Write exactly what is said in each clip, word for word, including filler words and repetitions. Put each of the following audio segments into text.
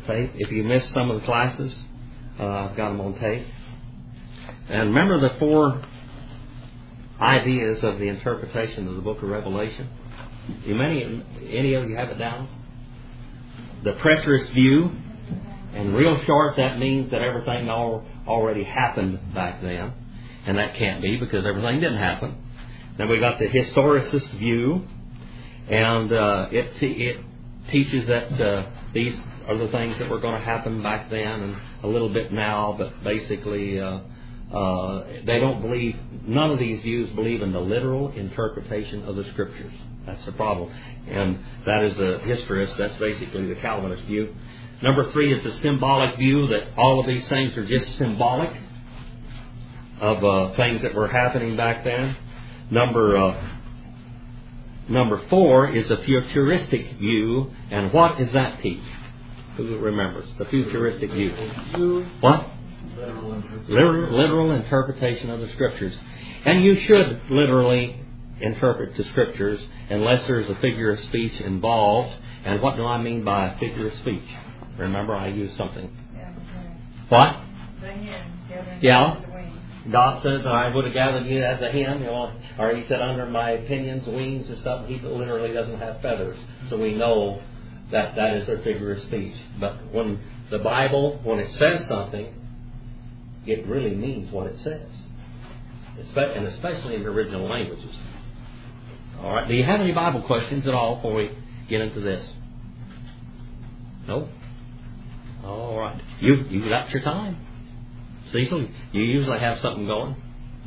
tape. If you missed some of the classes, uh, I've got them on tape. And remember the four ideas of the interpretation of the book of Revelation? You many, any of you have it down? The preterist view, and real short, that means that everything all, already happened back then, and that can't be because everything didn't happen. Then we got the historicist view, and uh, it te- it teaches that uh, these are the things that were going to happen back then and a little bit now, but basically uh, uh, they don't believe, none of these views believe in the literal interpretation of the Scriptures. That's the problem. And that is a historist, that's basically the Calvinist view. Number three is the symbolic view, that all of these things are just symbolic of uh, things that were happening back then. Number uh, number four is the futuristic view. And what does that teach? Who remembers? The futuristic view. What? Literal, literal interpretation of the Scriptures. And you should literally interpret the Scriptures unless there's a figure of speech involved. And what do I mean by a figure of speech? Remember, I used something. What? Yeah. God says, I would have gathered you as a hen, you know, or he said, under my opinions, wings or stuff. He literally doesn't have feathers. So we know that that is a figure of speech. But when the Bible, when it says something, it really means what it says. And especially in the original languages. All right. Do you have any Bible questions at all before we get into this? No? All right. You you got your time. Cecil, you usually have something going?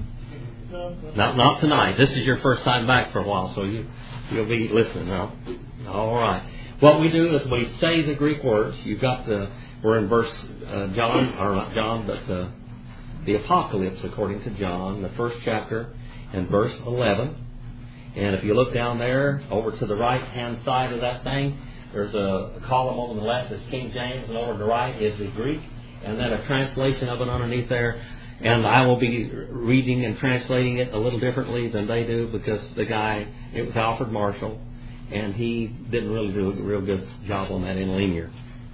Not not tonight. This is your first time back for a while, so you, you'll be listening now. All right. What we do is we say the Greek words. You've got the, we're in verse uh, John, or not John, but uh, the Apocalypse according to John, the first chapter, and verse eleven. And if you look down there, over to the right-hand side of that thing, there's a, a column on the left that's King James, and over to the right is the Greek, and then a translation of it underneath there. And I will be reading and translating it a little differently than they do because the guy, it was Alfred Marshall, and he didn't really do a real good job on that in linear.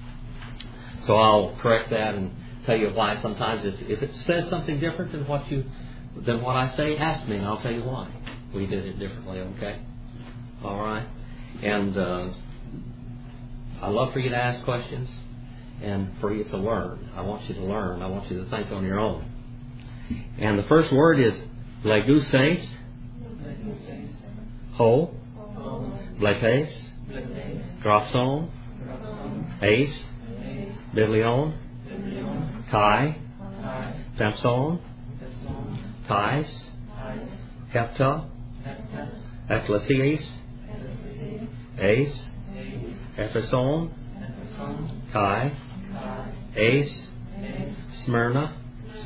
So I'll correct that and tell you why. Sometimes if, if it says something different than what you than what I say, ask me and I'll tell you why we did it differently. Okay? All right. And uh, I love for you to ask questions and for you to learn. I want you to learn. I want you to think on your own. And the first word is leguses, ho, bletes, grapson, ace, biblion, kai, pempson, tais, hepta, ecclesias, ace, epheson, kai, ace, Smyrna,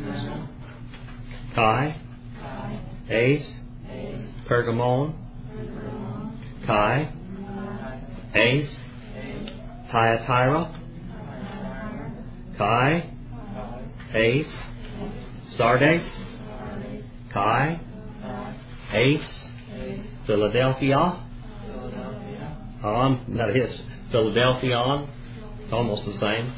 Kai, ace, Pergamon, Kai, ace, Thyatira, Kai, ace, Sardes, Kai, ace, Philadelphia, on, that is Philadelphia, almost the same,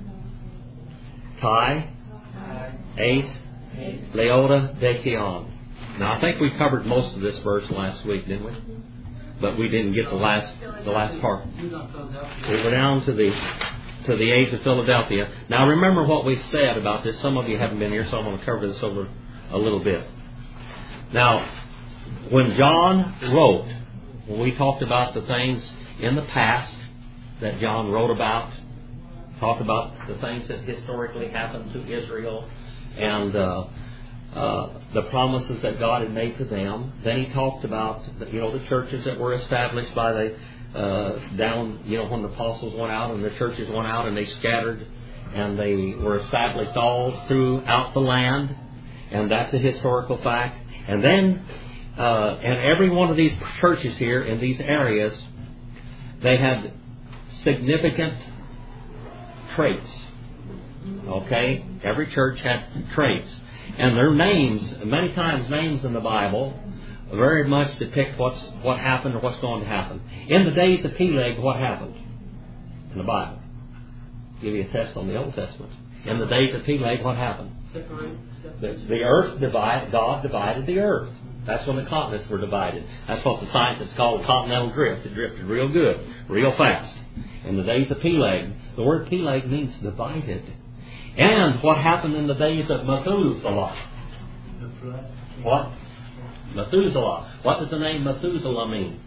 Kai, ace, Laodicean. Now I think we covered most of this verse last week, didn't we? But we didn't get the last the last part. We were down to the to the age of Philadelphia. Now remember what we said about this. Some of you haven't been here, so I'm going to cover this over a little bit. Now, when John wrote, when we talked about the things in the past that John wrote about, talked about the things that historically happened to Israel, and uh, uh, the promises that God had made to them. Then he talked about, the, you know, the churches that were established by the uh, down, you know, when the apostles went out and the churches went out and they scattered and they were established all throughout the land, and that's a historical fact. And then, uh, and every one of these churches here in these areas, they had significant traits. Okay? Every church had traits. And their names, many times names in the Bible, very much depict what's what happened or what's going to happen. In the days of Peleg, what happened in the Bible? give you a test on the Old Testament. In the days of Peleg, what happened? The, the earth divided, God divided the earth. That's when the continents were divided. That's what the scientists call continental drift. It drifted real good, real fast. In the days of Peleg, the word Peleg means divided. And what happened in the days of Methuselah? What? Methuselah. What does the name Methuselah mean?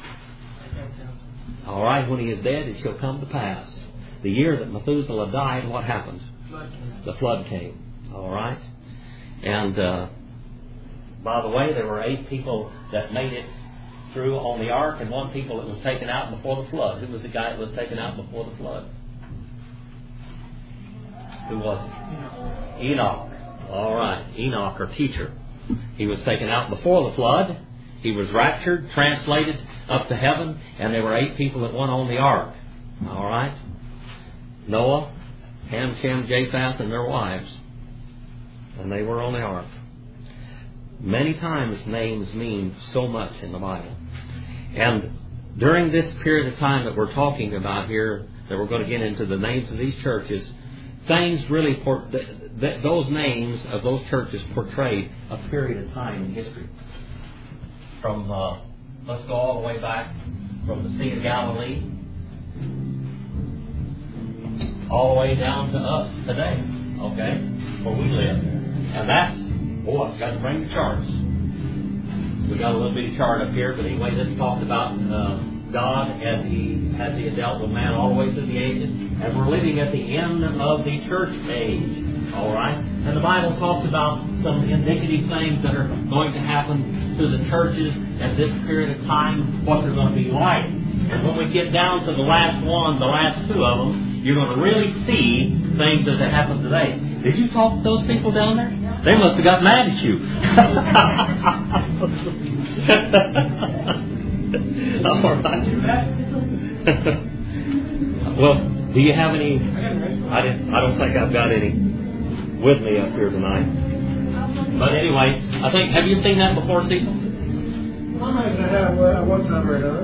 All right, when he is dead, it shall come to pass. The year that Methuselah died, what happened? The flood came. All right? And, uh, by the way, there were eight people that made it through on the ark and one people that was taken out before the flood. Who was the guy that was taken out before the flood? Who was it? Enoch. All right. Enoch, or teacher. He was taken out before the flood. He was raptured, translated up to heaven, and there were eight people that went on the ark. All right? Noah, Ham, Shem, Japheth, and their wives. And they were on the ark. Many times names mean so much in the Bible. And during this period of time that we're talking about here, that we're going to get into the names of these churches, things really, por- th- th- those names of those churches portrayed a period of time in history. From, uh, let's go all the way back from the Sea of Galilee all the way down to us today, okay, where we live. And that's, boy, I've got to bring the charts. We got a little bitty chart up here, but anyway, this talks about uh, God as He as He had dealt with man all the way through the ages, and we're living at the end of the church age. All right, and the Bible talks about some indicative things that are going to happen to the churches at this period of time, what they're going to be like. And when we get down to the last one, the last two of them, you're going to really see things as they happen today. Did you talk to those people down there? They must have got mad at you. All right. Well, do you have any? I didn't. I don't think I've got any with me up here tonight. But anyway, I think. Have you seen that before, Cecil? I might have uh, one time or another.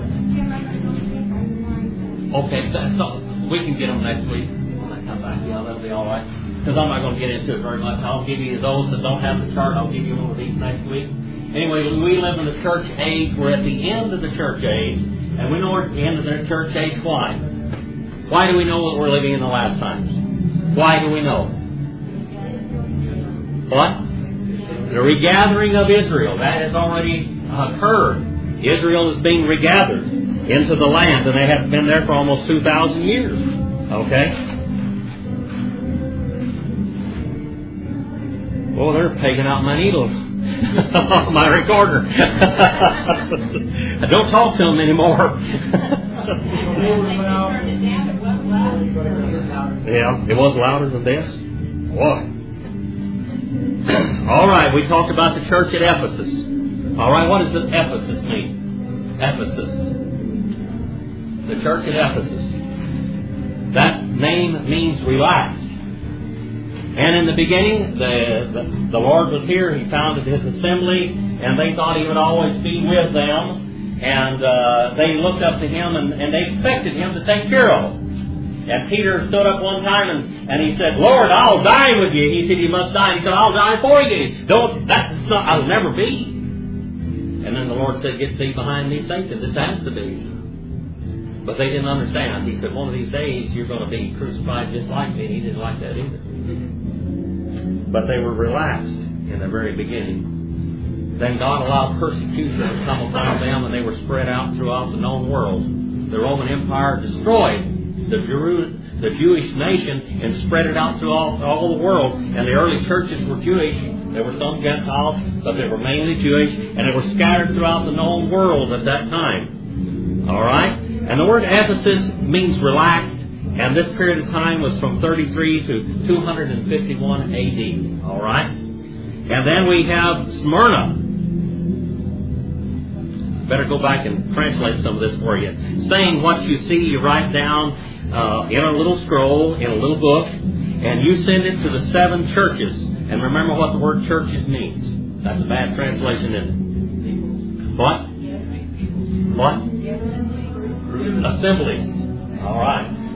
Okay, that's so we can get them next week. When I come back, yeah, that'll be all right. Because I'm not going to get into it very much. I'll give you those that don't have the chart. I'll give you one of these next week. Anyway, we live in the church age. We're at the end of the church age. And we know we're at the end of the church age. Why? Why do we know that we're living in the last times? Why do we know? What? The regathering of Israel. That has already occurred. Israel is being regathered into the land. And they have been there for almost two thousand years. Okay? Oh, they're pegging out my needle. My recorder. Don't talk to them anymore. Yeah, it was louder than this. Boy. All right, we talked about the church at Ephesus. All right, what does this Ephesus mean? Ephesus. The church at Ephesus. That name means relaxed. And in the beginning, the, the the Lord was here. He founded His assembly, and they thought He would always be with them. And uh, they looked up to Him, and, and they expected Him to take care of them. And Peter stood up one time, and, and he said, "Lord, I'll die with you." He said, "You must die." And he said, "I'll die for you." Don't. That's not. I'll never be. And then the Lord said, "Get thee behind me, Satan. This has to be." But they didn't understand. He said, "One of these days you're going to be crucified just like me." He didn't like that either. But they were relaxed in the very beginning. Then God allowed persecution to come upon them, and they were spread out throughout the known world. The Roman Empire destroyed the, Jeru- the Jewish nation and spread it out through all, all the world. And the early churches were Jewish. There were some Gentiles, but they were mainly Jewish, and they were scattered throughout the known world at that time. All right? And the word Ephesus means relaxed. And this period of time was from thirty-three to two hundred fifty-one A D. All right? And then we have Smyrna. Better go back and translate some of this for you. Saying what you see, you write down uh, in a little scroll, in a little book, and you send it to the seven churches. And remember what the word churches means. That's a bad translation, isn't it? What? What? Assemblies. All right.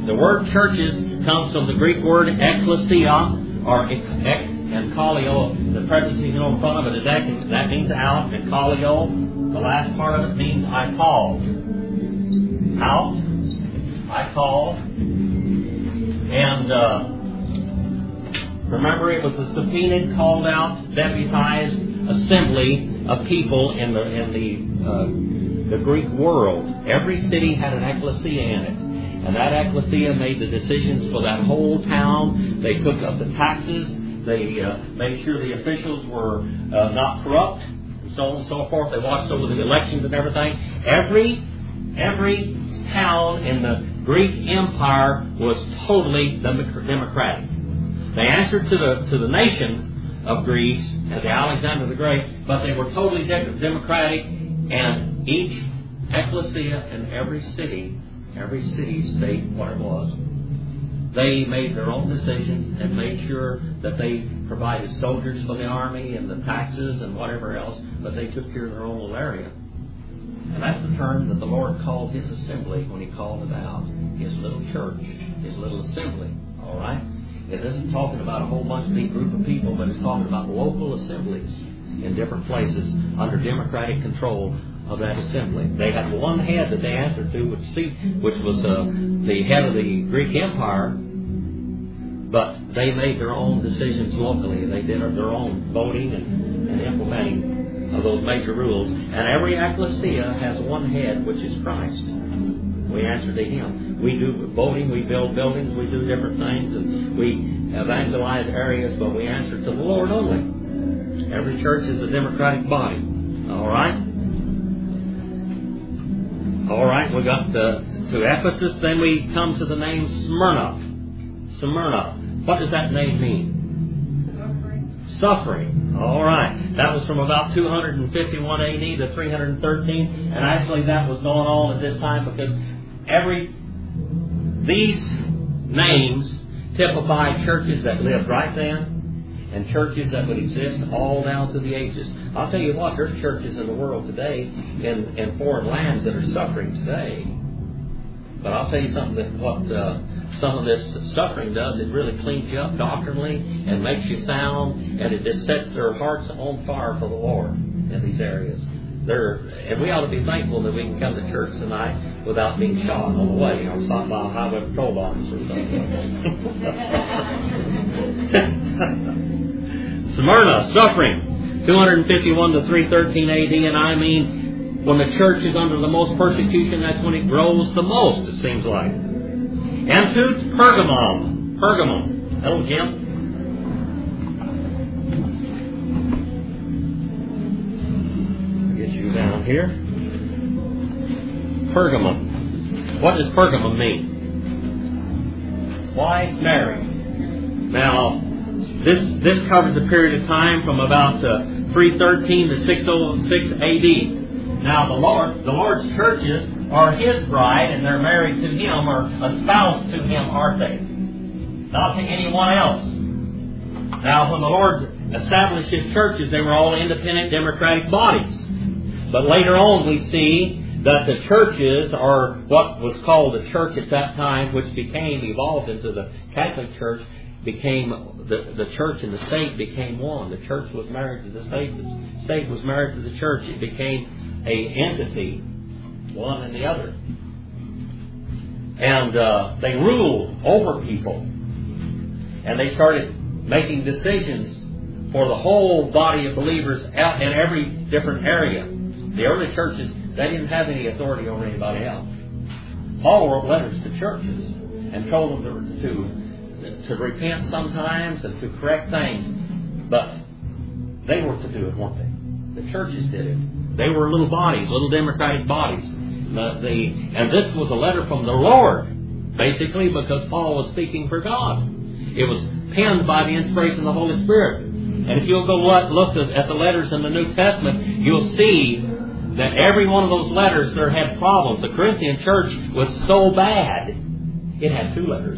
The word churches comes from the Greek word ekklesia, or ek, ek, and kaleo. The preposition you know in front of it is ek, that means out, and kaleo, the last part of it means I called. Out, I called, and uh, remember it was a subpoenaed, called out, deputized assembly of people in the in the uh, the Greek world. Every city had an ecclesia in it. And that ecclesia made the decisions for that whole town. They took up the taxes. They uh, made sure the officials were uh, not corrupt, and so on and so forth. They watched over the elections and everything. Every every town in the Greek Empire was totally democratic. They answered to the to the nation of Greece, to the Alexander the Great, but they were totally de- democratic. And each ecclesia in every city. Every city, state, what it was, they made their own decisions and made sure that they provided soldiers for the army and the taxes and whatever else, but they took care of their own little area. And that's the term that the Lord called His assembly when He called it out. His little church, His little assembly. All right? It isn't talking about a whole bunch of big group of people, but it's talking about local assemblies in different places under democratic control of that assembly. They had one head that they answered to, which, see, which was uh, the head of the Greek Empire, but they made their own decisions locally. They did their own voting and, and implementing of those major rules. And every ecclesia has one head, which is Christ. We answer to Him. We do voting, we build buildings, we do different things, and we evangelize areas, but we answer to the Lord only. Every church is a democratic body. All right? All right, we got uh, to Ephesus. Then we come to the name Smyrna. Smyrna. What does that name mean? Suffering. Suffering. All right. That was from about two fifty-one A D to three thirteen. And actually that was going on at this time because every these names typify churches that lived right then and churches that would exist all down through the ages. I'll tell you what, there's churches in the world today, in, in foreign lands, that are suffering today. But I'll tell you something, that what uh, some of this suffering does, it really cleans you up doctrinally and makes you sound, and it just sets their hearts on fire for the Lord in these areas. They're, and we ought to be thankful that we can come to church tonight without being shot on the way or stopped by a highway patrol officer or something. Smyrna, suffering. two fifty-one to three thirteen A D, and I mean, when the church is under the most persecution, that's when it grows the most, it seems like. And to Pergamum. Pergamum. Hello, Jim. Get you down here. Pergamum. What does Pergamum mean? Wife Mary. Now, This this covers a period of time from about uh, three thirteen to six oh six A D. Now the Lord, the Lord's churches are His bride, and they're married to Him or espoused to Him, aren't they? Not to anyone else. Now, when the Lord established His churches, they were all independent democratic bodies. But later on, we see that the churches are what was called the church at that time, which became evolved into the Catholic Church. Became the, the church and the state became one. The church was married to the state. The state was married to the church. It became a entity, one and the other. And uh, they ruled over people. And they started making decisions for the whole body of believers out in every different area. The early churches, they didn't have any authority over anybody else. Paul wrote letters to churches and told them to, to to repent sometimes and to correct things, but they were to do it, weren't they? The churches did it. They were little bodies, little democratic bodies. The, the, and this was a letter from the Lord, basically, because Paul was speaking for God. It was penned by the inspiration of the Holy Spirit. And if you'll go look at the letters in the New Testament, you'll see that every one of those letters there had problems. The Corinthian church was so bad, it had two letters.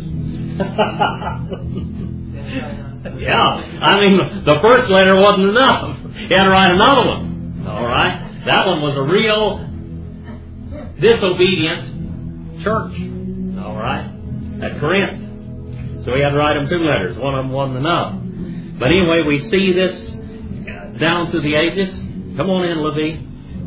Yeah, I mean, the first letter wasn't enough. He had to write another one. All right, that one was a real disobedient church. All right, at Corinth. So he had to write them two letters. One of them wasn't enough. But anyway, we see this down through the ages. Come on in, Levi.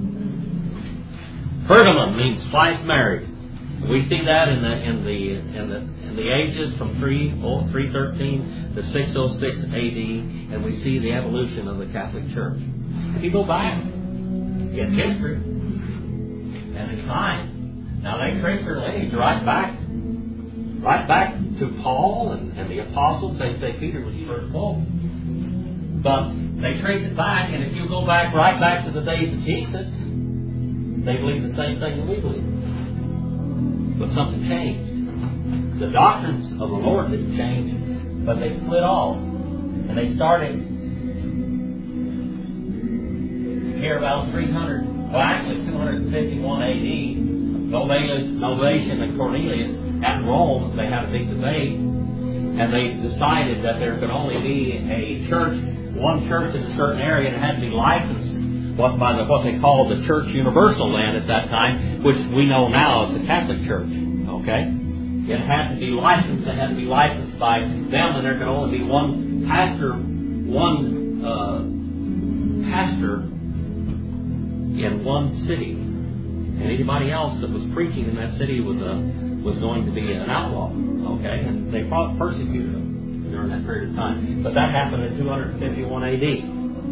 Pergamum means twice married. We see that in the in the in the in the ages from three thirteen to six oh six A D, and we see the evolution of the Catholic Church. If you go back in history and in time, now they trace their lineage right back, right back to Paul and, and the apostles. They say Peter was the first pope, but they trace it back, and if you go back right back to the days of Jesus, they believe the same thing that we believe. But something changed. The doctrines of the Lord didn't change, but they split off. And they started here about three hundred, well actually two fifty-one A D. Novatian and Cornelius at Rome, they had a big debate, and they decided that there could only be a church, one church in a certain area, and it had to be licensed what by the, what they called the Church Universal land at that time, which we know now as the Catholic Church. Okay? It had to be licensed. It had to be licensed by them, and there could only be one pastor, one uh, pastor in one city. And anybody else that was preaching in that city was a, was going to be an outlaw. Okay? And they persecuted them during that period of time. But that happened in two fifty-one A D.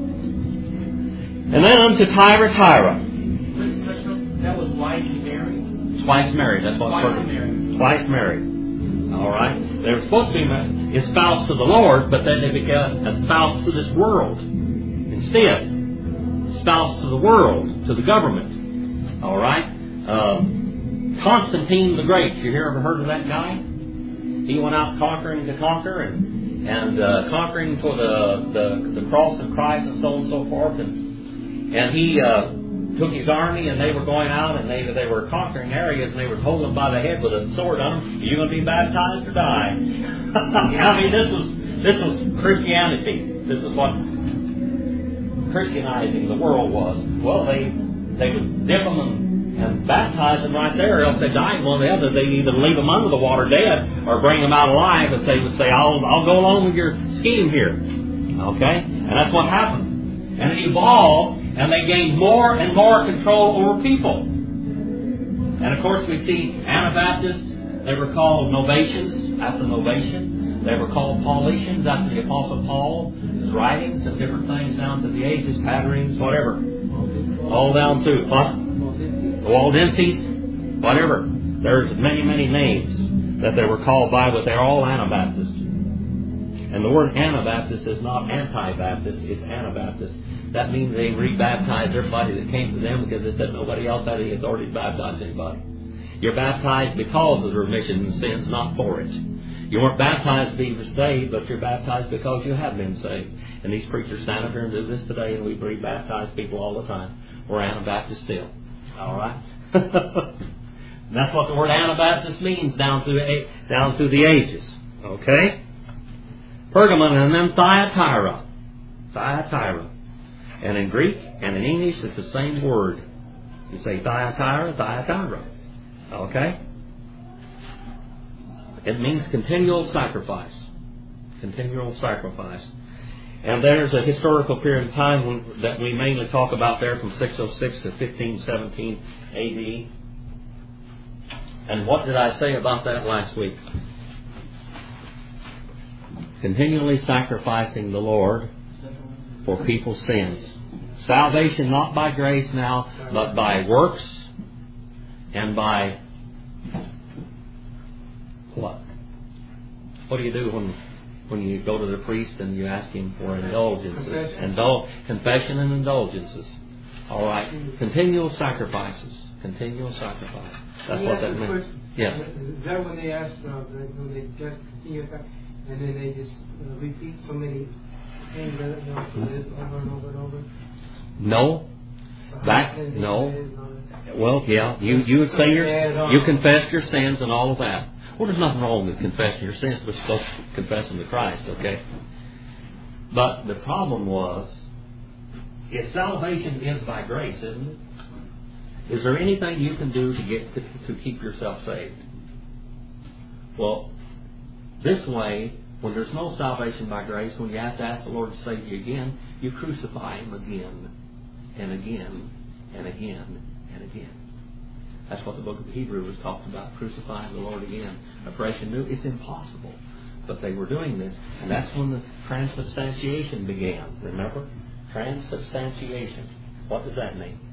And then unto Thyatira. That was twice married? Twice married. That's what Twice married. Twice married. All right. They were supposed to be espoused to the Lord, but then they became espoused to this world instead. Espoused to the world, to the government. All right. Um, Constantine the Great. You ever heard of that guy? He went out conquering to conquer and and uh, conquering for the, the the cross of Christ and so on and so forth. And And he uh, took his army, and they were going out, and they they were conquering areas, and they were holding them by the head with a sword on them. Are you going to be baptized or die? I mean, this was this was Christianity. This is what Christianizing the world was. Well, they they would dip them and, and baptize them right there, or else they died one or the other. They'd either leave them under the water dead, or bring them out alive, and they would say, "I'll I'll go along with your scheme here." Okay, and that's what happened. And it evolved, and they gained more and more control over people. And of course we see Anabaptists, they were called Novatians after Novatian. They were called Paulicians after the Apostle Paul, his writings and different things down to the ages, patterns, whatever. All down to what? The Waldenses, whatever. There's many, many names that they were called by, but they're all Anabaptists. And the word Anabaptist is not anti-Baptist, it's Anabaptist. That means they rebaptized everybody that came to them because they said nobody else had the authority to baptize anybody. You're baptized because of the remission of sins, not for it. You weren't baptized to be saved, but you're baptized because you have been saved. And these preachers stand up here and do this today, and we rebaptize people all the time. We're Anabaptist still. All right? That's what the word Anabaptist means down through, down through the ages. Okay? Pergamum and then Thyatira. Thyatira. And in Greek and in English, it's the same word. You say Thyatira, Thyatira. Okay? It means continual sacrifice. Continual sacrifice. And there's a historical period of time when, that we mainly talk about there from six oh six to fifteen seventeen A D. And what did I say about that last week? Continually sacrificing the Lord for people's sins. Salvation not by grace now, but by works and by what? What do you do when when you go to the priest and you ask him for indulgences? Indul- confession and indulgences. All right. Continual sacrifices. Continual sacrifice. That's what that means. Yes. Is that when they ask, uh, when they just continue and then they just uh, repeat so many things that you know, so this over and over and over? No. Back, no. Well, yeah, you, you would say your, you confess your sins and all of that. Well, there's nothing wrong with confessing your sins, but you're supposed to confess them to Christ, okay? But the problem was, if salvation is by grace, isn't it? Is there anything you can do to get to, to keep yourself saved? Well, This way, when there's no salvation by grace, when you have to ask the Lord to save you again, you crucify Him again and again and again and again. That's what the book of Hebrews talks about, crucifying the Lord again, afresh and new. It's impossible. But they were doing this, and that's when the transubstantiation began. Remember? Transubstantiation. What does that mean?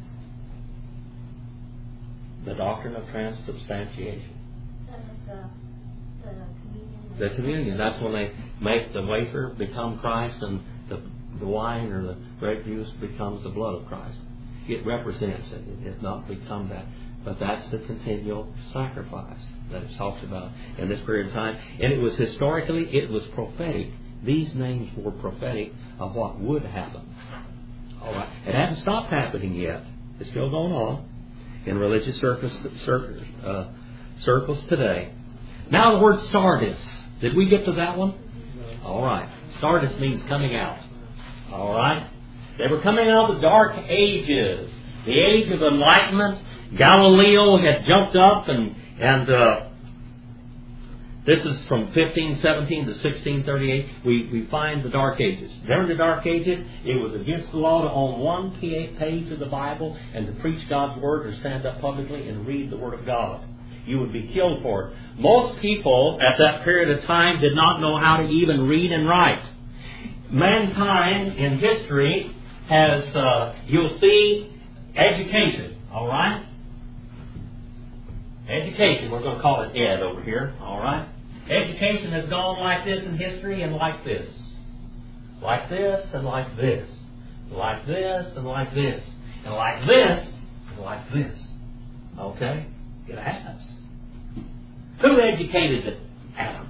The doctrine of transubstantiation. The, the communion. The communion. That's when they make the wafer become Christ and the, the wine or the grape juice becomes the blood of Christ. It represents it. It's not become that. But that's the continual sacrifice that it talks about in this period of time. And it was historically, it was prophetic. These names were prophetic of what would happen. All right. It hasn't stopped happening yet. It's still going on in religious circles, circles, uh, circles today. Now the word Sardis. Did we get to that one? All right. Sardis means coming out. All right. They were coming out of the dark ages. The age of enlightenment. Galileo had jumped up and, and uh, this is from fifteen seventeen to sixteen thirty-eight. We, we find the Dark Ages. During the Dark Ages, it was against the law to own one page of the Bible and to preach God's Word or stand up publicly and read the Word of God. You would be killed for it. Most people at that period of time did not know how to even read and write. Mankind in history has, uh, you'll see, education. All right? Education, we're going to call it Ed over here, all right? Education has gone like this in history and like this. Like this and like this. Like this and like this. And like this and like this. Okay? It has. Who educated it? Adam.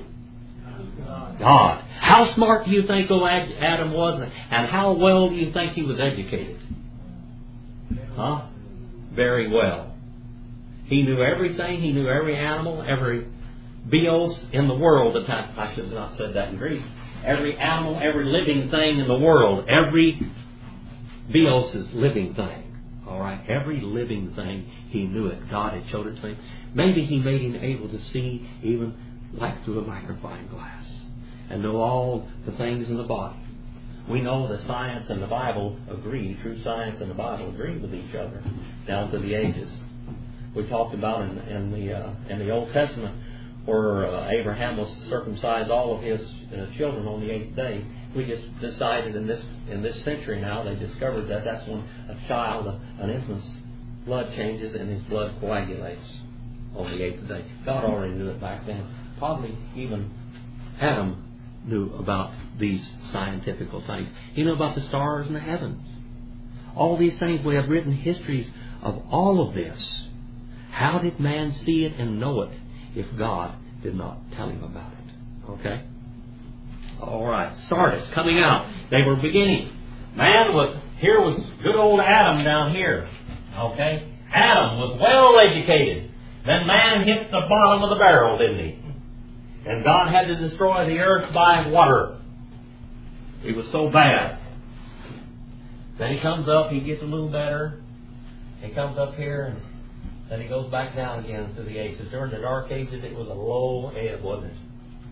God. How smart do you think old Adam was? And how well do you think he was educated? Huh? Very well. He knew everything. He knew every animal, every bios in the world. I should have not said that in Greek. Every animal, every living thing in the world. Every bios is living thing. All right? Every living thing, he knew it. God had showed it to him. Maybe he made him able to see even like through a magnifying glass and know all the things in the body. We know that science and the Bible agree. True science and the Bible agree with each other down through the ages. We talked about in, in the uh, in the Old Testament where uh, Abraham was to circumcise all of his uh, children on the eighth day. We just decided in this in this century now they discovered that that's when a child, an infant's blood changes and his blood coagulates on the eighth day. God already knew it back then. Probably even Adam knew about these scientific things. He knew about the stars in the heavens. All these things, we have written histories of all of this. How did man see it and know it if God did not tell him about it? Okay? All right. Sardis coming out. They were beginning. Man was, here was good old Adam down here. Okay? Adam was well educated. Then man hit the bottom of the barrel, didn't he? And God had to destroy the earth by water. He was so bad. Then he comes up, he gets a little better. He comes up here and then he goes back down again to the ages. During the Dark Ages, it was a low ebb, wasn't it?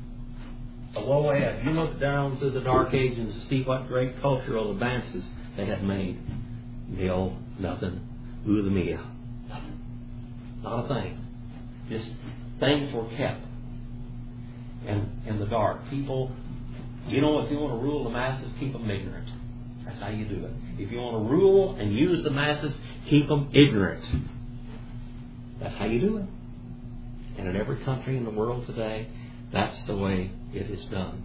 A low ebb. You look down to the Dark Ages and see what great cultural advances they had made. Nil, nothing. Ooh, the Mia. Nothing. Not a thing. Just things were kept. And in the dark, people, you know, if you want to rule the masses, keep them ignorant. That's how you do it. If you want to rule and use the masses, keep them ignorant. That's how you do it. And in every country in the world today, that's the way it is done.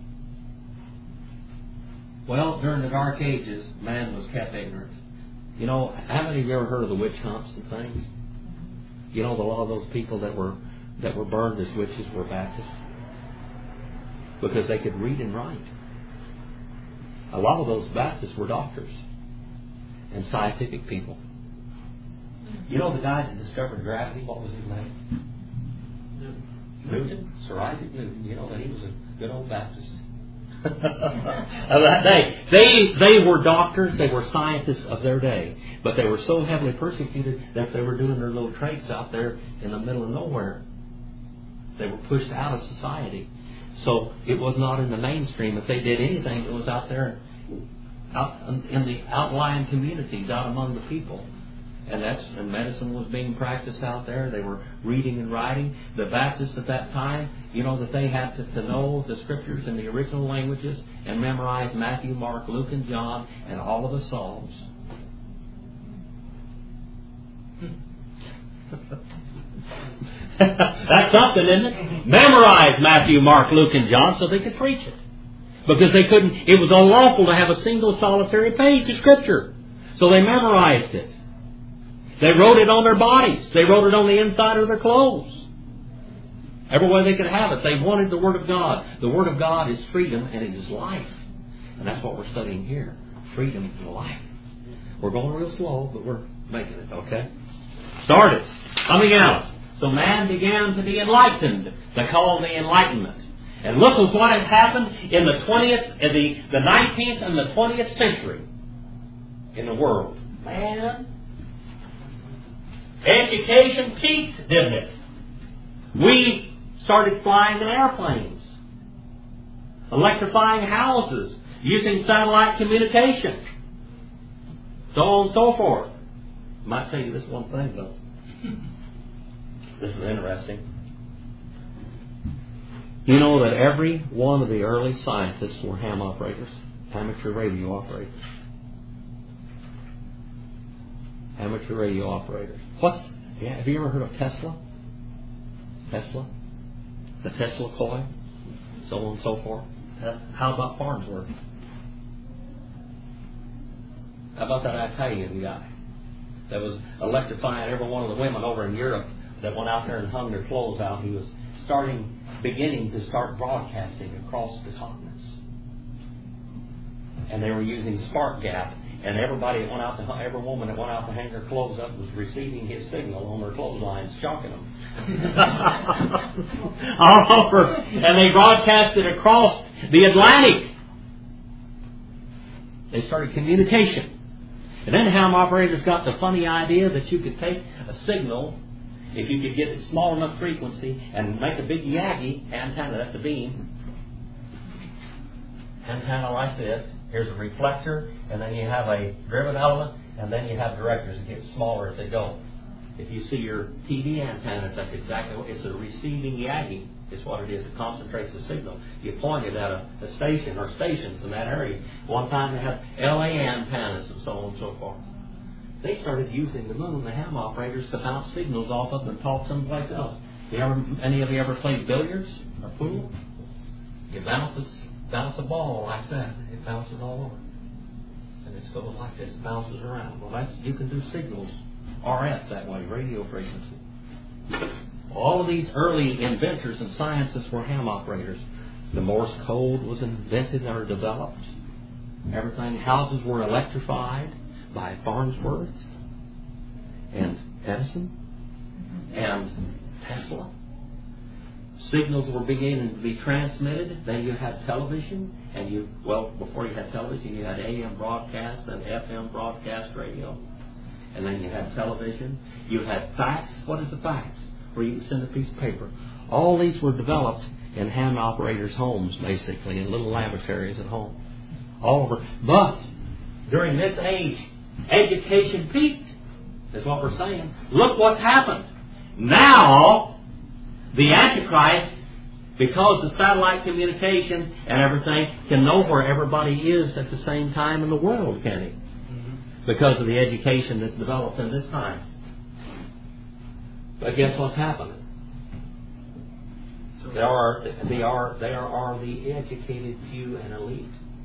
Well, during the Dark Ages, man was kept ignorant. You know, how many of you ever heard of the witch hunts and things? You know, a lot of those people that were that were burned as witches were Baptists because they could read and write. A lot of those Baptists were doctors and scientific people. You know the guy that discovered gravity, what was his name? Newton. Sir Isaac Newton. You know that he was a good old Baptist. they, they, they were doctors, they were scientists of their day, but they were so heavily persecuted that they were doing their little trades out there in the middle of nowhere. They were pushed out of society. So it was not in the mainstream. If they did anything, it was out there, out in the outlying communities, out among the people. And that's and medicine was being practiced out there. They were reading and writing. The Baptists at that time, you know, that they had to, to know the Scriptures in the original languages and memorize Matthew, Mark, Luke, and John, and all of the Psalms. That's something, isn't it? Memorize Matthew, Mark, Luke, and John so they could preach it. Because they couldn't, it was unlawful to have a single solitary page of Scripture. So they memorized it. They wrote it on their bodies. They wrote it on the inside of their clothes. Every way they could have it. They wanted the Word of God. The Word of God is freedom and it is life. And that's what we're studying here. Freedom and life. We're going real slow, but we're making it, okay? Started. Coming out. So man began to be enlightened. They call the Enlightenment. And look at what had happened in the twentieth, in the, the nineteenth and the twentieth century in the world. Man, education peaked, didn't it? We started flying in airplanes, electrifying houses, using satellite communication, so on and so forth. I might tell you this one thing, though. This is interesting. You know that every one of the early scientists were ham operators, amateur radio operators. Amateur radio operators. What's, yeah, have you ever heard of Tesla? Tesla? The Tesla coil? So on and so forth. How about Farnsworth? How about that Italian guy that was electrifying every one of the women over in Europe that went out there and hung their clothes out? He was starting, beginning to start broadcasting across the continents. And they were using spark gap. And everybody that went out to, every woman that went out to hang her clothes up was receiving his signal on their clotheslines, shocking them. All over. And they broadcast it across the Atlantic. They started communication. And then ham operators got the funny idea that you could take a signal, if you could get a small enough frequency, and make a big Yagi antenna, that's a beam, antenna like this. Here's a reflector, and then you have a driven element, and then you have directors that get smaller as they go. If you see your T V antennas, that's exactly what it's a receiving Yagi. It's what it is. It concentrates the signal. You point it at a, a station or stations in that area. One time they had L A antennas and so on and so forth. They started using the moon, the ham operators, to bounce signals off of and talk someplace else. You ever, any of you ever played billiards or pool? You bounce a, bounce a ball like that. It bounces all over. And it goes like this. It bounces around. Well, that's, you can do signals, R F that way, radio frequency. All of these early inventors and scientists were ham operators. The Morse code was invented or developed. Everything. Houses were electrified by Farnsworth and Edison and Tesla. Signals were beginning to be transmitted. Then you had television, and you well before you had television, you had A M broadcast and F M broadcast radio, and then you had television. You had fax. What is a fax? Where you can send a piece of paper. All these were developed in ham operators' homes, basically, in little laboratories at home, all over. But during this age, education peaked. That's what we're saying. Look what's happened. Now, the Antichrist, because the satellite communication and everything, can know where everybody is at the same time in the world, can he? Mm-hmm. Because of the education that's developed in this time. But guess what's happening? They are, they are, they are, are the educated few and elite.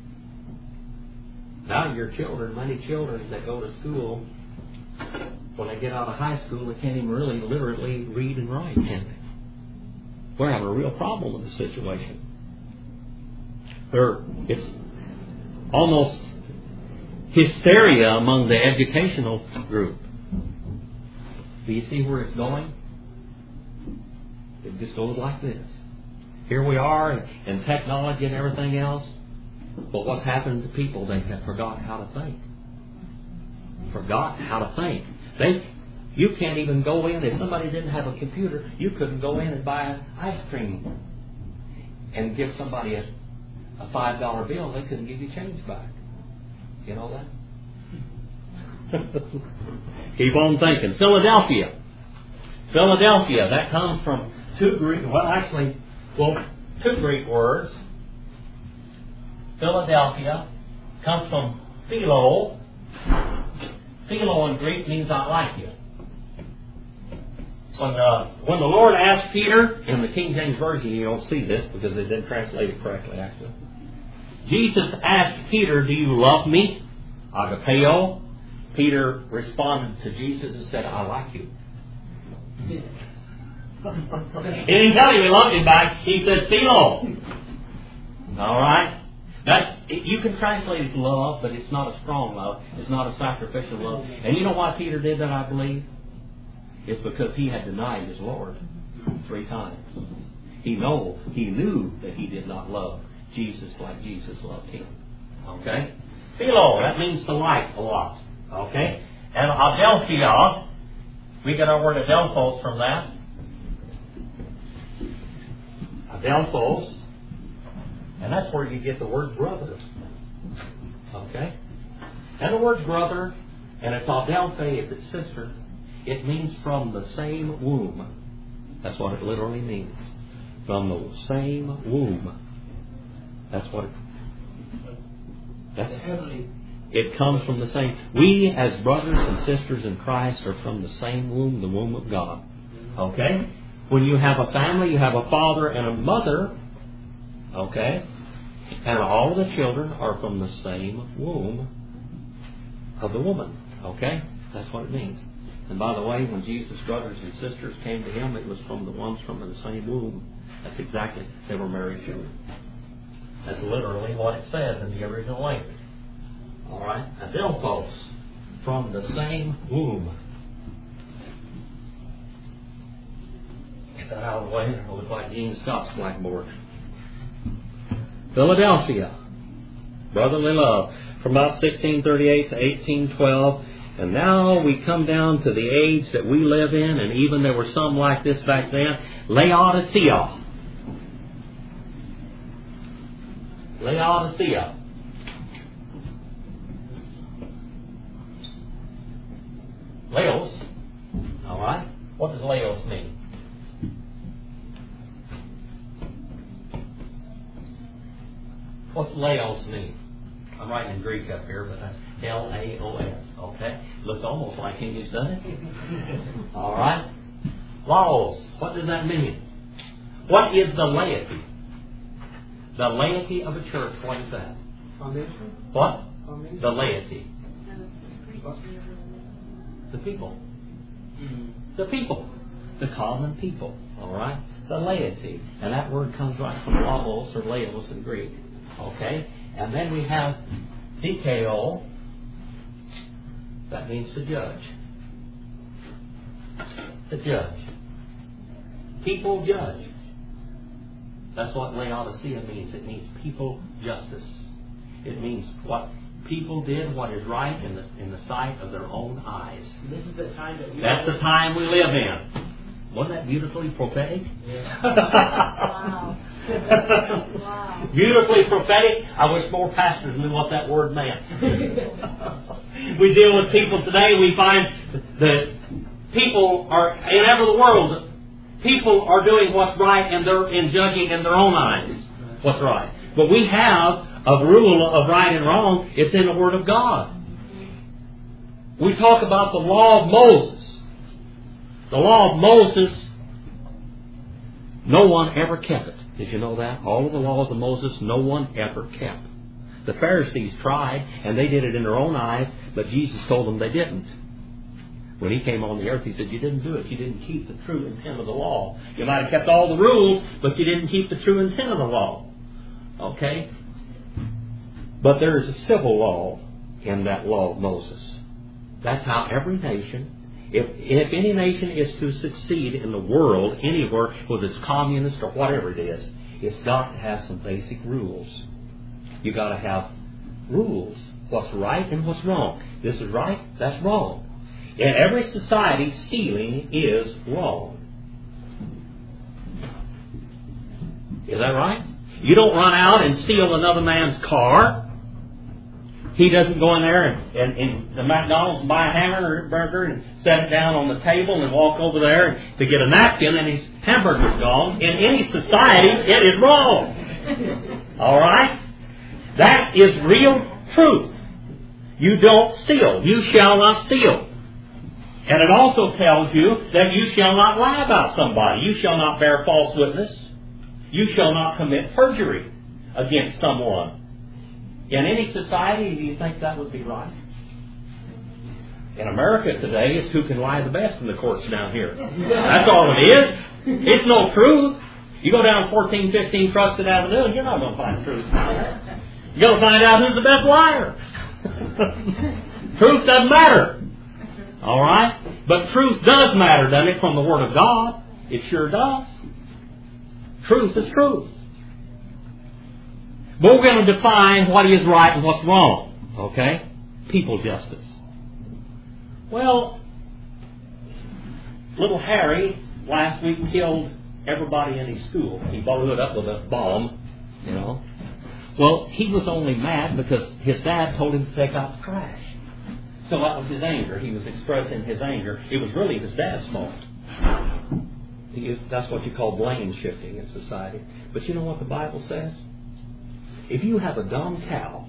Now your children, many children that go to school, when they get out of high school, they can't even really literally read and write, can they? We're having a real problem with the situation. There, it's almost hysteria among the educational group. Do you see where it's going? It just goes like this. Here we are in technology and everything else. But what's happened to people? They have forgot how to think. Forgot how to think. They, you can't even go in. If somebody didn't have a computer, you couldn't go in and buy ice cream and give somebody a, a five dollar bill, they couldn't give you change back. You know that? Keep on thinking. Philadelphia. Philadelphia, that comes from two Greek, well actually, well, two Greek words. Philadelphia comes from philo. Philo in Greek means I like you. When, uh, when the Lord asked Peter, in the King James Version you don't see this because they didn't translate it correctly actually. Jesus asked Peter, do you love me? Agapeo. Peter responded to Jesus and said, I like you. He didn't tell him he loved him back. He said, philo. Alright? That's, you can translate it love, but it's not a strong love. It's not a sacrificial love. And you know why Peter did that, I believe? It's because he had denied his Lord three times. He know, he knew that he did not love Jesus like Jesus loved him. Okay? Philo, that means to like a lot. Okay? And adelphia, we get our word adelphos from that. Adelphos. And that's where you get the word brother. Okay? And the word brother, and it's adelphe if it's sister, it means from the same womb. That's what it literally means. From the same womb. That's what it, that's, it comes from the same. We as brothers and sisters in Christ are from the same womb, the womb of God. Okay? When you have a family, you have a father and a mother. Okay? And all the children are from the same womb of the woman. Okay? That's what it means. And by the way, when Jesus' brothers and sisters came to him, it was from the ones from the same womb. That's exactly, they were married children. That's literally what it says in the original language. Alright? Adelphos, from the same womb. Get that out of the way. It looks like Gene Scott's blackboard. Philadelphia, brotherly love, from about sixteen thirty-eight to eighteen twelve. And now we come down to the age that we live in, and even there were some like this back then. Laodicea. Laodicea. Laos. All right. What does Laos mean? What's Laos mean? I'm writing in Greek up here, but that's L A O S. Okay? Looks almost like English, doesn't it? All right. Laos. What does that mean? What is the laity? The laity of a church. What is that? Foundation? What? Foundation? The laity. The people. The people. The common people. All right? The laity. And that word comes right from Laos or Laos in Greek. Okay? And then we have dikao. That means to judge. To judge. People judge. That's what Laodicea means. It means people justice. It means what people did, what is right in the in the sight of their own eyes. This is the time that we That's the time we live in. Wasn't that beautifully prophetic? Yeah. Wow. Wow. Beautifully prophetic. I wish more pastors knew what that word meant. We deal with people today, we find that people are, in ever the world, people are doing what's right and they're in judging in their own eyes what's right. But we have a rule of right and wrong. It's in the Word of God. We talk about the law of Moses. The law of Moses, no one ever kept it. Did you know that? All of the laws of Moses, no one ever kept. The Pharisees tried, and they did it in their own eyes, but Jesus told them they didn't. When He came on the earth, He said, you didn't do it. You didn't keep the true intent of the law. You might have kept all the rules, but you didn't keep the true intent of the law. Okay? But there is a civil law in that law of Moses. That's how every nation, if, if any nation is to succeed in the world, anywhere, whether it's communist or whatever it is, it's got to have some basic rules. You got to have rules. What's right and what's wrong. This is right, that's wrong. In every society, stealing is wrong. Is that right? You don't run out and steal another man's car. He doesn't go in there and, and, and the McDonald's and buy a hamburger and set it down on the table and walk over there to get a napkin and his hamburger's gone. In any society, it is wrong. All right? That is real truth. You don't steal. You shall not steal. And it also tells you that you shall not lie about somebody. You shall not bear false witness. You shall not commit perjury against someone. In any society, do you think that would be right? In America today, it's who can lie the best in the courts down here. That's all it is. It's no truth. You go down fourteen fifteen Trusted Avenue, and you're not going to find truth. You're going to find out who's the best liar. Truth doesn't matter. All right? But truth does matter, doesn't it, from the Word of God? It sure does. Truth is truth. But we're going to define what is right and what's wrong. Okay? People justice. Well, little Harry last week killed everybody in his school. He blew it up with a bomb, you know. Well, he was only mad because his dad told him to take out the trash. So that was his anger. He was expressing his anger. It was really his dad's fault. He is, that's what you call blame shifting in society. But you know what the Bible says? If you have a dumb cow,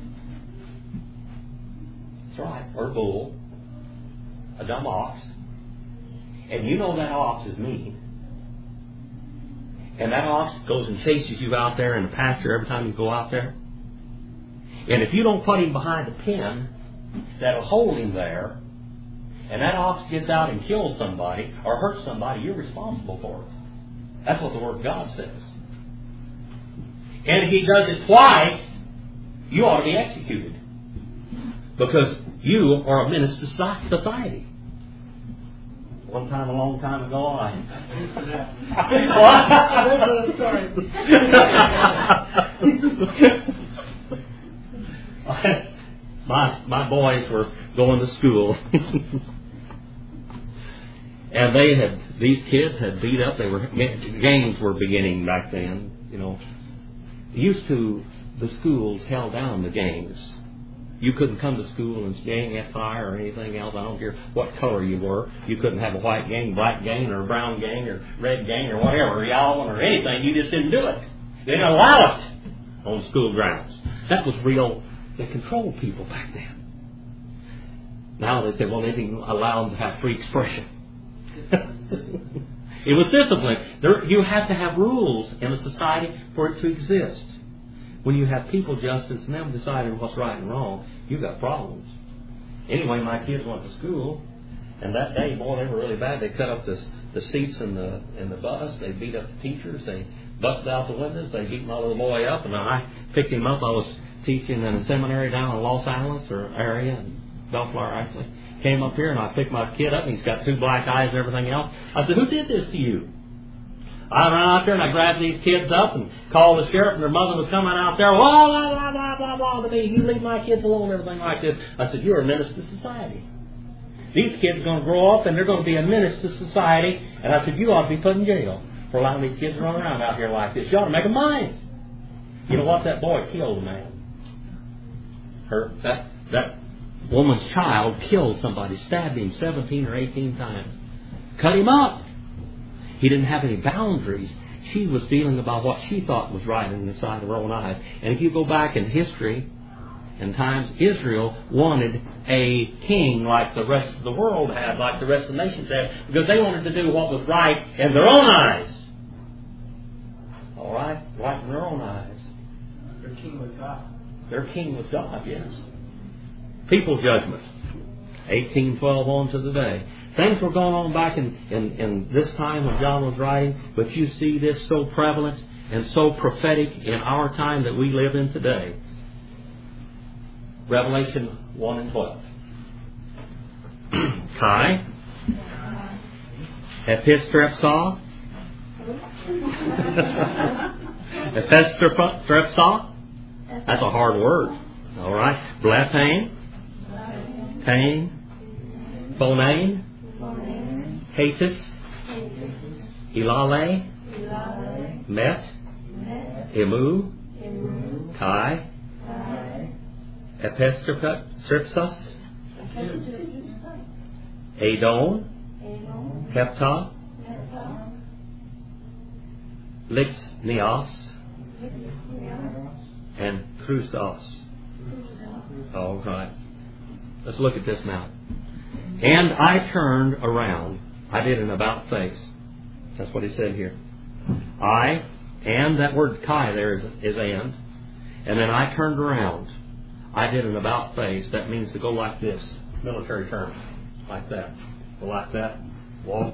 that's right, or a bull, a dumb ox, and you know that ox is mean, and that ox goes and chases you out there in the pasture every time you go out there, and if you don't put him behind a pen that'll hold him there, and that ox gets out and kills somebody or hurts somebody, you're responsible for it. That's what the Word of God says. And if he does it twice, you ought to be executed. Because you are a menace to society. One time, a long time ago, I... What? my, my boys were going to school. And they had, these kids had beat up, they were, gangs were beginning back then, you know. Used to, the schools held down the gangs. You couldn't come to school and gang at fire or anything else. I don't care what color you were. You couldn't have a white gang, black gang, or a brown gang, or red gang, or whatever, yellow one, or anything. You just didn't do it. They didn't allow it on school grounds. That was real. They controlled people back then. Now they say, well, they didn't allow them to have free expression. It was discipline. There, you have to have rules in a society for it to exist. When you have people justice and them deciding what's right and wrong, you've got problems. Anyway, my kids went to school, and that day, boy, they were really bad. They cut up the, the seats in the in the bus. They beat up the teachers. They busted out the windows. They beat my little boy up, and I picked him up. I was teaching in a seminary down in Los Angeles or area, in Bellflower actually. Came up here and I picked my kid up and he's got two black eyes and everything else. I said, who did this to you? I ran out there and I grabbed these kids up and called the sheriff, and their mother was coming out there, blah, blah, blah, blah, blah, blah, to me. You leave my kids alone and everything like this. I said, you're a menace to society. These kids are going to grow up and they're going to be a menace to society. And I said, you ought to be put in jail for allowing these kids to run around out here like this. You ought to make a mind. You know what? That boy killed a man. Her, that, that woman's child killed somebody, stabbed him seventeen or eighteen times. Cut him up. He didn't have any boundaries. She was dealing about what she thought was right in the sight of her own eyes. And if you go back in history and times, Israel wanted a king like the rest of the world had, like the rest of the nations had, because they wanted to do what was right in their own eyes. All right? Right in their own eyes. Their king was God. Their king was God, yes. People judgment. eighteen twelve on to the day. Things were going on back in, in, in this time when John was writing, but you see this so prevalent and so prophetic in our time that we live in today. Revelation one and twelve. Kai. Epistrepsa. Epistrepsa. That's a hard word. All right. Blatane. Tane. Phonane. Hatis. Ilale. Met. Emu, Emu, Kai, Kai, Epistripsus, Ephesus, Adon, Edom, Heptah, Heptah, Lixnios, Lixnios, and Chrysos. All right. Let's look at this now. And I turned around. I did an about face. That's what he said here. I, and that word Kai there is, is and. And then I turned around. I did an about face. That means to go like this. Military term. Like that. Go like that. Walk.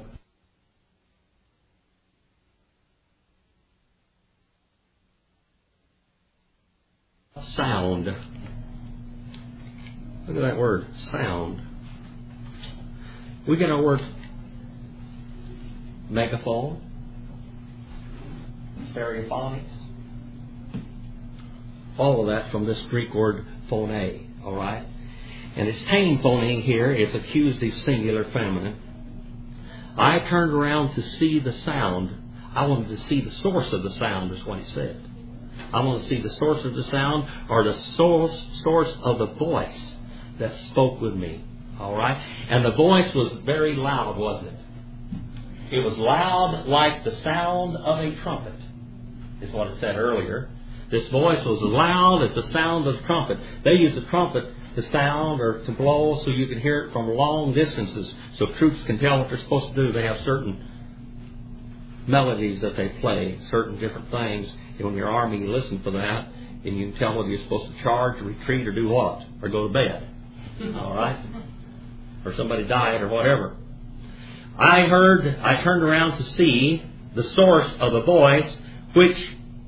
Sound. Look at that word. Sound. We get our word megaphone, stereophonics, all of that from this Greek word phone, all right? And it's tame phoning here. It's accusative singular feminine. I turned around to see the sound. I wanted to see the source of the sound, is what he said. I want to see the source of the sound, or the source, source of the voice that spoke with me, all right? And the voice was very loud, wasn't it? It was loud like the sound of a trumpet, is what it said earlier. This voice was loud as the sound of a trumpet. They use the trumpet to sound or to blow so you can hear it from long distances, so troops can tell what they're supposed to do. They have certain melodies that they play, certain different things. And when you're army, you listen for that, and you can tell whether you're supposed to charge, or retreat, or do what, or go to bed. All right? Or somebody died, or whatever. I heard, I turned around to see the source of the voice, which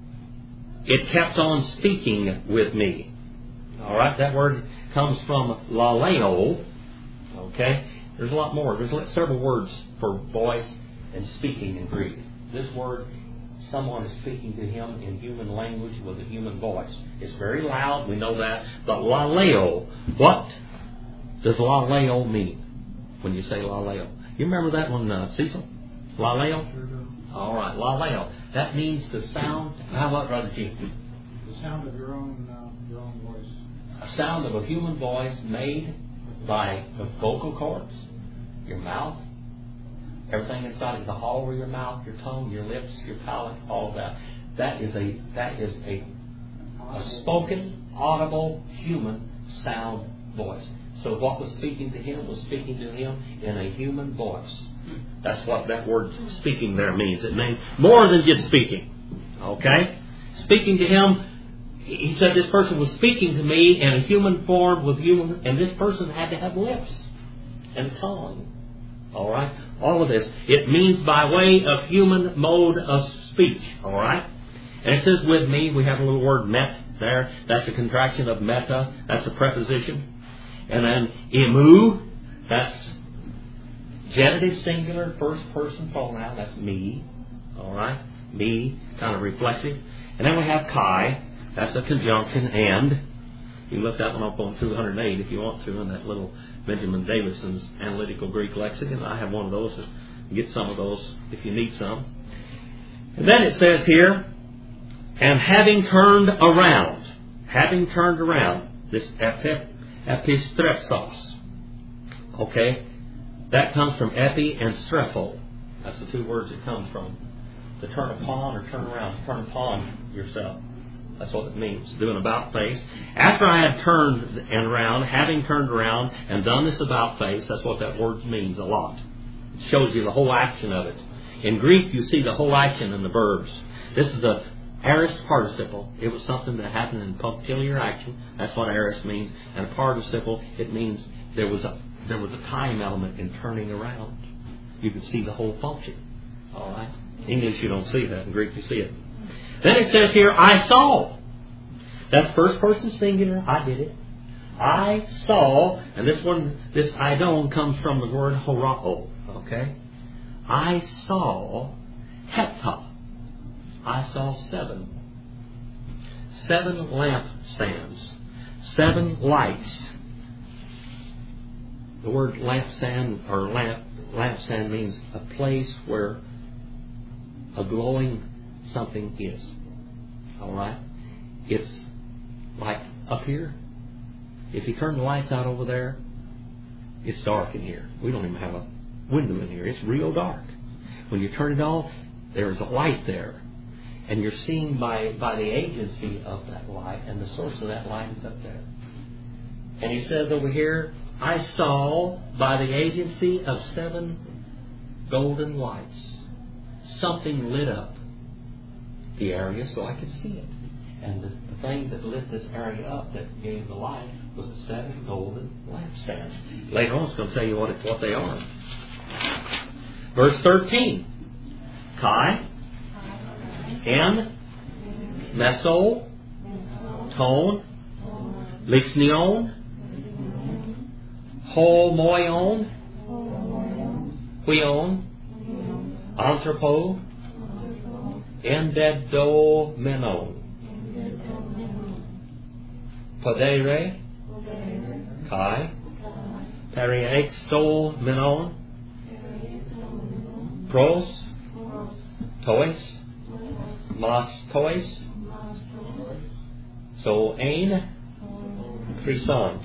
it kept on speaking with me. All right? That word comes from laleo. Okay? There's a lot more. There's several words for voice and speaking in Greek. This word, someone is speaking to him in human language with a human voice. It's very loud, we know that. But laleo, what does laleo mean when you say laleo? You remember that one, uh, Cecil? Laleo? Sure do. All right, laleo. That means the sound. How about Brother Gene? The sound of your own, uh, your own voice. A sound of a human voice made by the vocal cords, your mouth, everything inside of the hollow of your mouth, your tongue, your lips, your palate, all of that. That is a that is a, a spoken, audible, human sound voice. So what was speaking to him was speaking to him in a human voice. That's what that word speaking there means. It means more than just speaking. Okay? Speaking to him, he said this person was speaking to me in a human form with human, and this person had to have lips and tongue. All right? All of this. It means by way of human mode of speech. All right? And it says with me, we have a little word met there. That's a contraction of meta. That's a preposition. And then emu, that's genitive singular, first person pronoun. That's me. All right? Me, kind of reflexive. And then we have kai. That's a conjunction and. You can look that one up on two hundred eight if you want to in that little Benjamin Davidson's Analytical Greek Lexicon. I have one of those. Get some of those if you need some. And then it says here, and having turned around, having turned around, this epistrepsos. Okay? That comes from epi and strepho. That's the two words it comes from. To turn upon or turn around. To turn upon yourself. That's what it means. Do an about face. After I had turned and around, having turned around and done this about face, that's what that word means a lot. It shows you the whole action of it. In Greek, you see the whole action in the verbs. This is the aorist participle. It was something that happened in punctiliar action. That's what aorist means. And a participle, it means there was a there was a time element in turning around. You could see the whole function. All right? In English, you don't see that. In Greek, you see it. Then it says here, I saw. That's first person singular. I did it. I saw, and this one, this idon comes from the word horao. Okay? I saw heptah. I saw seven. Seven lampstands. Seven lights. The word lampstand or lamp lampstand means a place where a glowing something is. All right? It's like up here. If you turn the lights out over there, it's dark in here. We don't even have a window in here. It's real dark. When you turn it on, there's a light there. And you're seen by, by the agency of that light, and the source of that light is up there. And he says over here, I saw by the agency of seven golden lights, something lit up the area so I could see it. And the, the thing that lit this area up that gave the light was the seven golden lampstands. Later on, it's going to tell you what, it, what they are. Verse thirteen. Kai, En, Meso, Ton, Lixnion, Ho Moion, Huion, Anthropo, Endedomenon, Podere, Kai, Periexo Menon, Pros, Tois, Mas Tois, So Ain, Frison.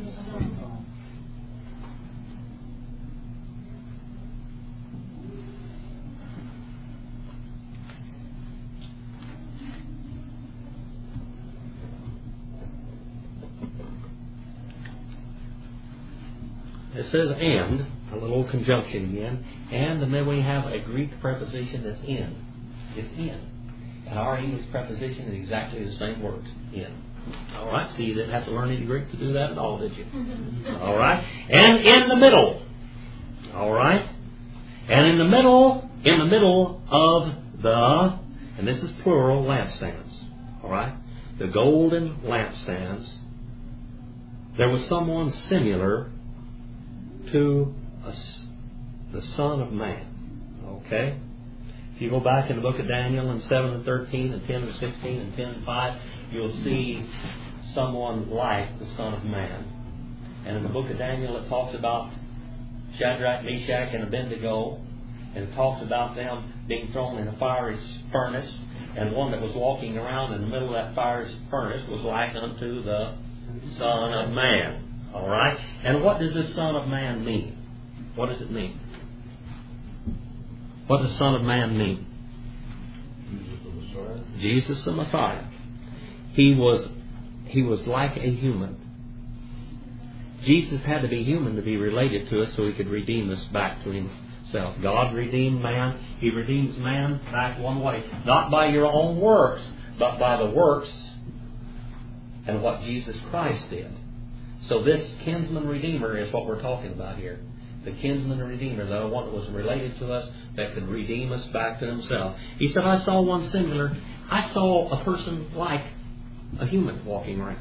It says and, a little conjunction again, and, and then we have a Greek preposition that's in. It's in. And our English preposition is exactly the same word, in. All right, so you didn't have to learn any Greek to do that at all, did you? All right, and in the middle. All right, and in the middle, in the middle of the, and this is plural, lampstands. All right, the golden lampstands. There was someone similar to a, the Son of Man. Okay? If you go back in the book of Daniel in seven and thirteen and ten and sixteen and ten and five, you'll see someone like the Son of Man. And in the book of Daniel it talks about Shadrach, Meshach, and Abednego, and it talks about them being thrown in a fiery furnace, and one that was walking around in the middle of that fiery furnace was like unto the Son of Man. All right? And what does the Son of Man mean? What does it mean? What does Son of Man mean? Jesus the Messiah. Jesus the Messiah. He was, he was like a human. Jesus had to be human to be related to us so He could redeem us back to Himself. God redeemed man. He redeems man back one way. Not by your own works, but by the works and what Jesus Christ did. So this kinsman redeemer is what we're talking about here. The kinsman redeemer, the one that was related to us, that could redeem us back to Himself. He said, I saw one similar. I saw a person like a human walking around.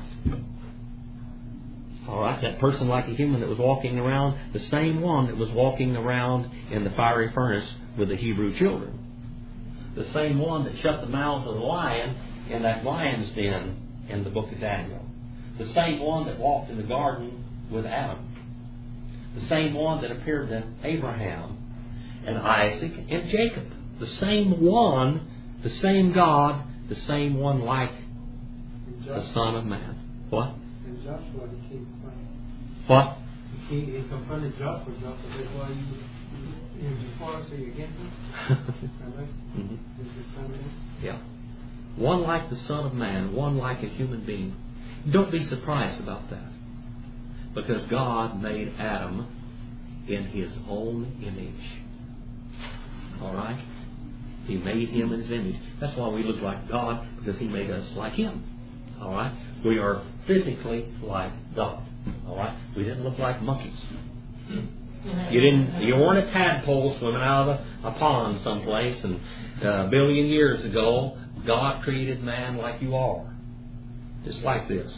All right, that person like a human that was walking around, the same one that was walking around in the fiery furnace with the Hebrew children. The same one that shut the mouths of the lion in that lion's den in the book of Daniel. The same one that walked in the garden with Adam. The same one that appeared to Abraham and Isaac and Jacob. The same one, the same God, the same one like the Son of Man. What? And Joshua, he came fighting. What? He, he confronted Joshua. Joshua said, well, you, you're before us or you're against us? Mm-hmm. Is the Son of Man? Yeah. One like the Son of Man, one like a human being. Don't be surprised about that. Because God made Adam in His own image. Alright? He made him in His image. That's why we look like God, because He made us like Him. Alright? We are physically like God. Alright? We didn't look like monkeys. You didn't. You weren't a tadpole swimming out of a, a pond someplace, and uh, a billion years ago, God created man like you are. Just like this.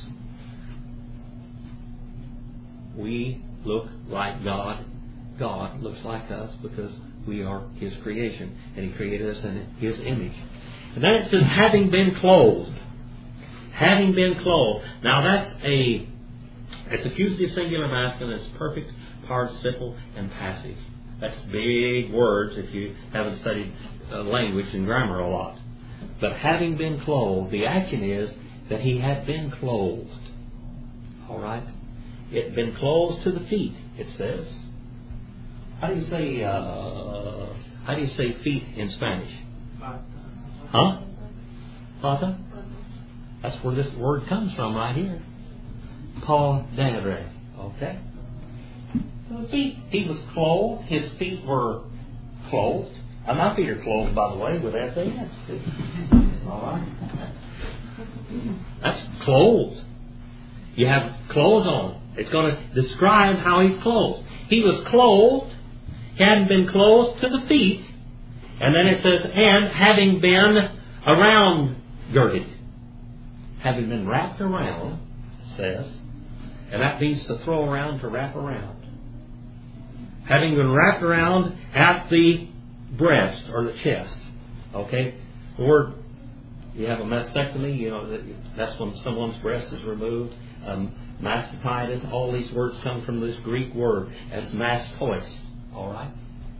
We look like God. God looks like us because we are His creation. And He created us in His image. And then it says, having been clothed. Having been clothed. Now that's a, it's accusative singular masculine. It's perfect participle and passive. That's big words if you haven't studied uh, language and grammar a lot. But having been clothed, the action is that he had been clothed. All right? It had been clothed to the feet, it says. How do you say, uh, how do you say feet in Spanish? Huh? Pata? That's where this word comes from right here. Podere. Okay? So feet, he was clothed. His feet were clothed. And my feet are clothed, by the way, with S A S. All right? That's clothed. You have clothes on. It's going to describe how he's clothed. He was clothed. He hadn't been clothed to the feet. And then it says, and having been around girded. Having been wrapped around, it says. And that means to throw around, to wrap around. Having been wrapped around at the breast or the chest. Okay? The word, you have a mastectomy, you know, that's when someone's breast is removed. Um, mastititis, all these words come from this Greek word as mastois. All right?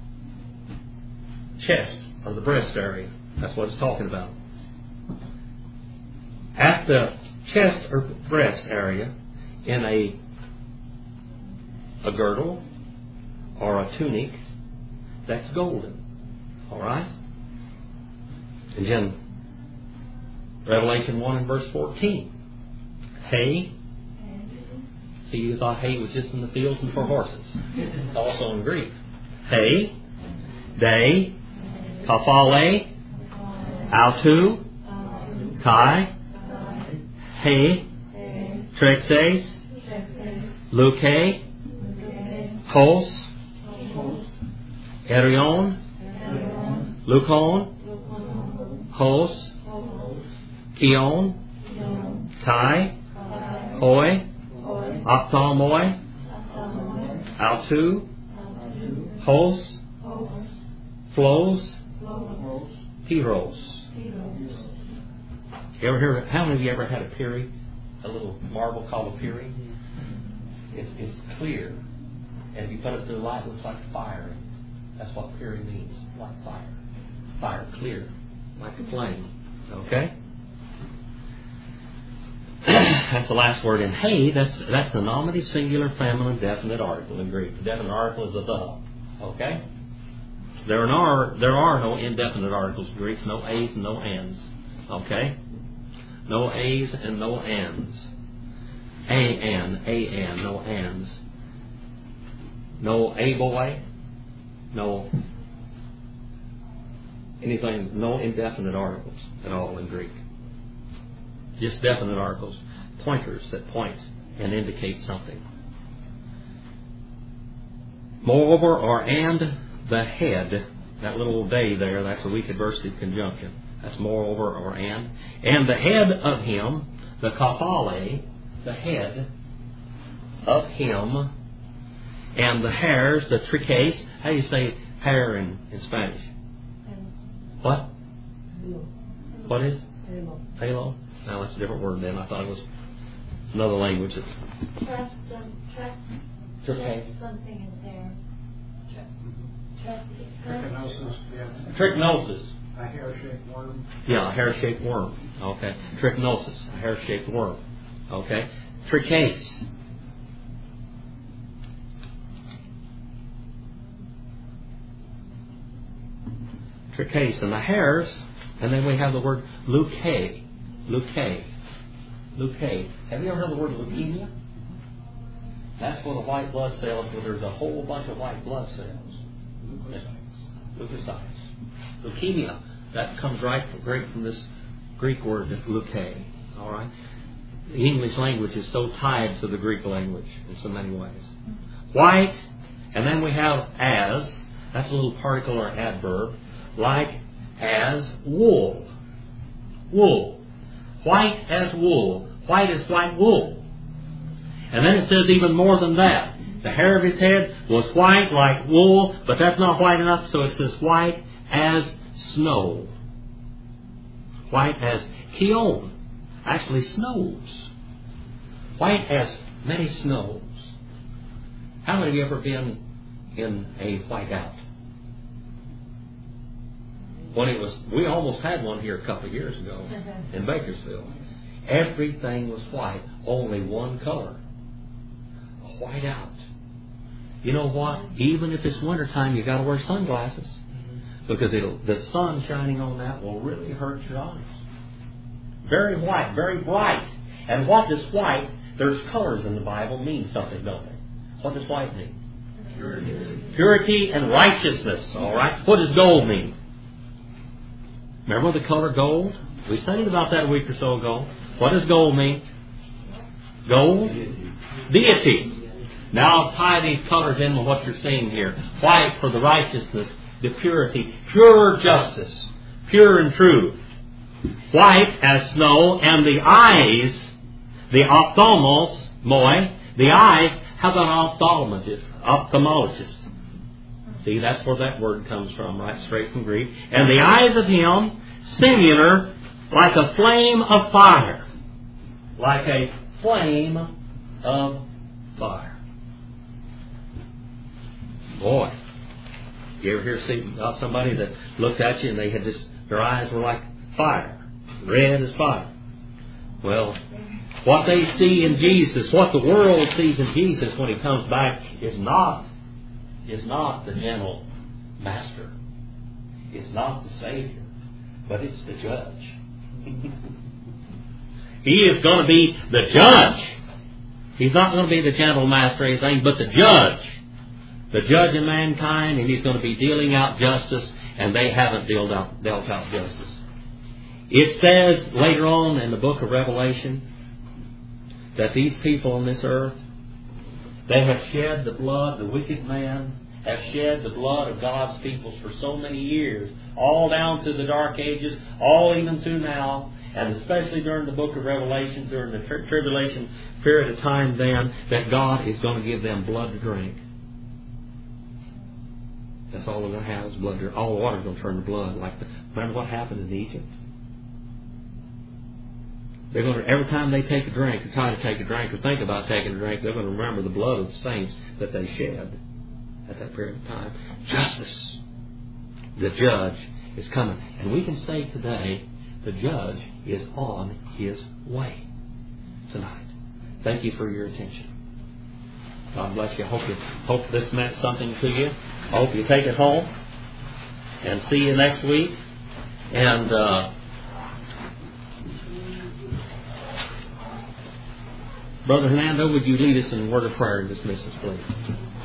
Chest or the breast area. That's what it's talking about. At the chest or breast area, in a a girdle or a tunic that's golden. All right? And then Revelation one and verse fourteen. Hay. See, you thought hay was just in the fields and for horses. It's also in Greek. Hay, day, kaphale, autu, kai, hay, trexes, luke, hos, erion, lukon, hos, kion, kai, hoi, ophthalmoi, autu, hos, flows, piros. You ever heard? How many of you ever had a piri? A little marble called a piri? It's, it's clear. And if you put it through light, it looks like fire. That's what piri means. Like fire. Fire, clear. Like a flame. Okay? That's the last word in hay. That's that's the nominative, singular, feminine, definite article in Greek. The definite article is a the. Okay? There are, there are no indefinite articles in Greek. No a's and no ands. Okay? No a's and no ands. A an, a an, no ands. No a boy. No anything, no indefinite articles at all in Greek. Just definite articles. Pointers that point and indicate something. Moreover, or and the head, that little day there, that's a weak adversative conjunction. That's moreover or and. And the head of him, the kaphale, the head of him, and the hairs, the trichase. How do you say hair in, in Spanish? What? What is? Halo. Halo? No, that's a different word then. I thought it was another language. That's Trust, um, trust, trichase. trust something in there. Trust, Trichinosis, yeah. Trichinosis. A hair-shaped worm. Yeah, a hair-shaped worm. Okay. Trichinosis, a hair-shaped worm. Okay. Trichase. Trichase. And the hairs, and then we have the word leuke. Leuke. Leuke. Have you ever heard the word leukemia? That's where the white blood cells, where there's a whole bunch of white blood cells. Leukocytes. Leukemia. That comes right from, right from this Greek word, leuke. All right? The English language is so tied to the Greek language in so many ways. White, and then we have as. That's a little particle or adverb. Like as wool. Wool. White as wool. White as white wool. And then it says even more than that. The hair of his head was white like wool, but that's not white enough, so it says white as snow. White as kion. Actually snows. White as many snows. How many of you ever been in a whiteout? when it was, we almost had one here a couple of years ago in Bakersfield. Everything was white, only one color. White out. You know what? Even if it's wintertime, you got to wear sunglasses. Because it'll, the sun shining on that will really hurt your eyes. Very white, very bright. And what does white, there's colors in the Bible, mean something, don't they? What does white mean? Purity. Purity and righteousness, all right? What does gold mean? Remember the color gold? We studied about that a week or so ago. What does gold mean? Gold? Deity. Now tie these colors in with what you're seeing here. White for the righteousness, the purity, pure justice, pure and true. White as snow, and the eyes, the ophthalmos, moi, the eyes have an ophthalmologist. ophthalmologist. See, that's where that word comes from, right? Straight from Greek. And the eyes of him, singular, like a flame of fire. Like a flame of fire. Boy, you ever hear see about somebody that looked at you and they had just, their eyes were like fire, red as fire? Well, what they see in Jesus, what the world sees in Jesus when He comes back, is not, is not the gentle master. It's not the Savior, but it's the judge. He is going to be the judge. He's not going to be the gentle master or anything, but the judge. The judge of mankind, and He's going to be dealing out justice, and they haven't dealt out, dealt out justice. It says later on in the book of Revelation that these people on this earth, they have shed the blood, the wicked man have shed the blood of God's people for so many years, all down through the dark ages, all even through now, and especially during the book of Revelation, during the tri- tribulation period of time then, that God is going to give them blood to drink. That's all they're going to have is blood. All the water's going to turn to blood. Like the, remember what happened in Egypt? They're going to, every time they take a drink, or try to take a drink, or think about taking a drink, they're going to remember the blood of the saints that they shed at that period of time. Justice. The judge is coming. And we can say today, the judge is on his way tonight. Thank you for your attention. God bless you. I hope, you, hope this meant something to you. I hope you take it home. And see you next week. And uh, Brother Hernando, would you lead us in a word of prayer and dismiss us, please?